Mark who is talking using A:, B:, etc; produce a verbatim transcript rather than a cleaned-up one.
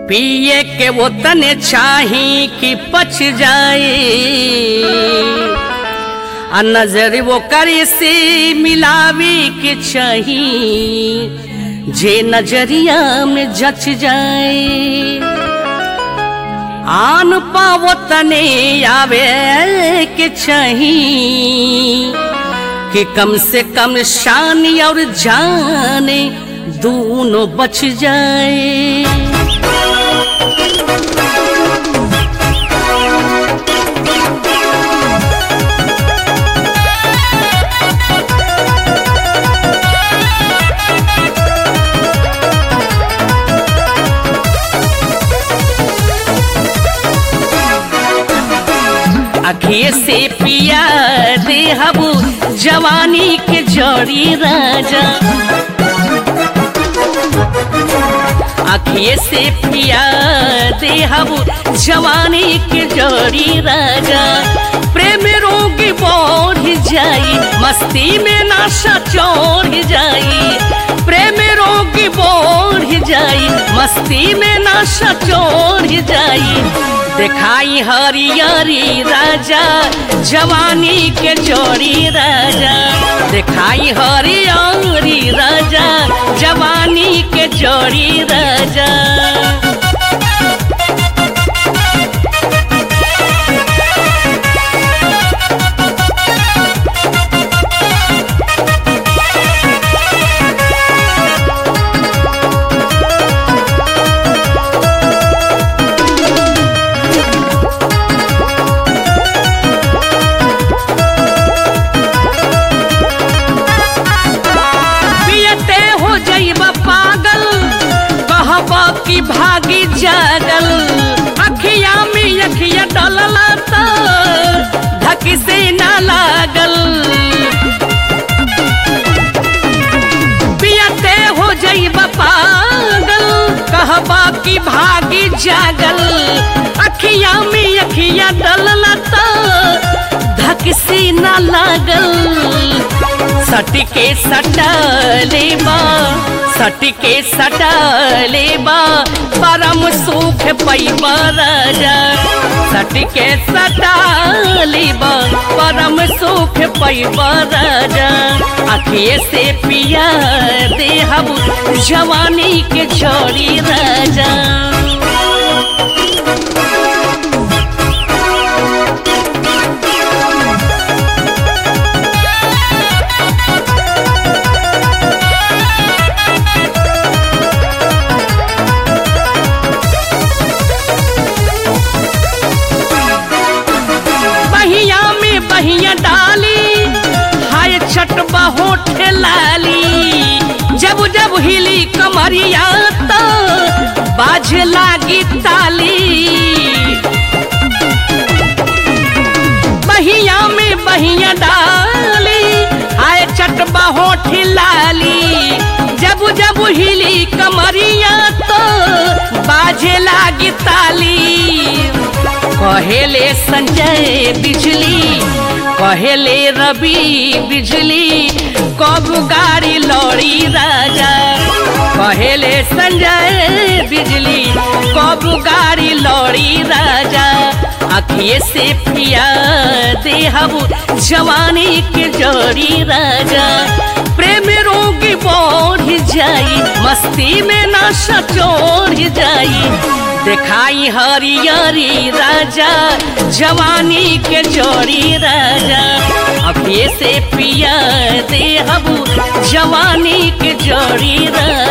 A: पिए के वो तने चाही कि पच जाए, आ नजर वो करे से मिलावे के चाही जे नजरिया में जच जाए। आन पावो तने आवे के चाही कि कम से कम शान और जान दोनों बच जाए। अखिए से पिया दे हबू जवानी के जोड़ी राजा, अखिए से पिया दे हबू जवानी के जोड़ी राजा। प्रेम रोगी बढ़ जाई, मस्ती में नशा चढ़ जाई। प्रेम रोगी बढ़ जाई, मस्ती में नशा चढ़ जाई। दिखाई हरियरी राजा जवानी के जोड़ी राजा, दिखाई हरियरी राजा जवानी के जोड़ी राजा। की भागी जागल अखिया में अखिया डलला तो धक से ना लागल। पियते हो जाइबा पागल कहबा की भागी जागल, अखिया में अखिया डलला तो धक से ना लागल। सटके सटलेबा सटके सटलेबा परम सुख पैबा राजा, सटके सटलेबा परम सुख पैबा राजा। अखिए से पिया दे हबू जवानी के छोड़ी राजा। बहिया डाली हाय छटबा होठ लाली, जब जब हिली कमरिया तो बाज लागी ताली। बहिया में बहिया डाली हाय छटबा होठ लाली, जब जब हिली कमरिया तो बाज लागी ताली। कहेले संजय बिजली कहेले रवि बिजली कब गाड़ी लौड़ी राजा, कहेले संजय बिजली कब गाड़ी लौड़ी राजा। अखिए से पिया दे हबू जवानी के जोड़ी राजा। प्रेम रोगी बढ़ जाई, मस्ती में नशा चढ़ जाई। दिखाई हरियरी राजा जवानी के जोड़ी राजा, अखिए से पिया दे हबू जवानी के जोड़ी राजा।